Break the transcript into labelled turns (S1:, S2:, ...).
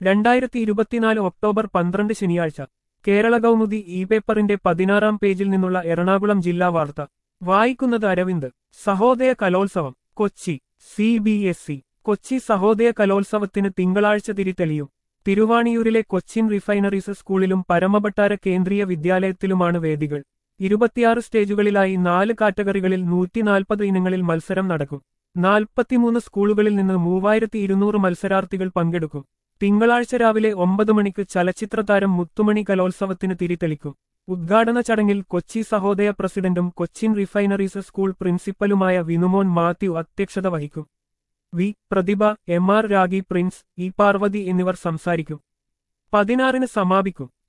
S1: 2024 October 12 ശനിയാഴ്ച Kerala Kaumudi E പേപ്പറിന്റെ 16-ാം പേജിൽ നിന്നുള്ള എറണാകുളം ജില്ലാ വാർത്ത വായിക്കുന്നത് അരവിന്ദ്. സഹോദയ കലോത്സവം കൊച്ചി. CBSE കൊച്ചി സഹോദയ കലോത്സവത്തിന് തിങ്കളാഴ്ച തിരിതെളിയും. തിരുവാണിയൂരിലെ കൊച്ചിൻ റിഫൈനറീസ് സ്കൂളിലും പരമഭട്ടാര കേന്ദ്രീയ വിദ്യാലയത്തിലുമാണ് വേദികൾ. 26 സ്റ്റേജുകളിലായി 4 കാറ്റഗറികളിൽ 140 ഇനങ്ങളിൽ മത്സരം നടക്കും. 43 സ്കൂളുകളിൽ നിന്ന് 3200 മത്സരാർത്ഥികൾ പങ്കെടുക്കും. തിങ്കളാഴ്ച രാവിലെ 9 മണിക്ക് ചലച്ചിത്രതാരം മുത്തുമണി കലോത്സവത്തിന് തിരിതെളിക്കും. ഉദ്ഘാടന ചടങ്ങിൽ കൊച്ചി സഹോദയ പ്രസിഡന്റും കൊച്ചിൻ റിഫൈനറീസ് സ്കൂൾ പ്രിൻസിപ്പലുമായ വിനുമോൻ മാത്യു അധ്യക്ഷത വഹിക്കും. V. Prathibha, MR Ragi Prince, E. Parvathi എന്നിവർ സംസാരിക്കും. 16-ന് സമാപിക്കും.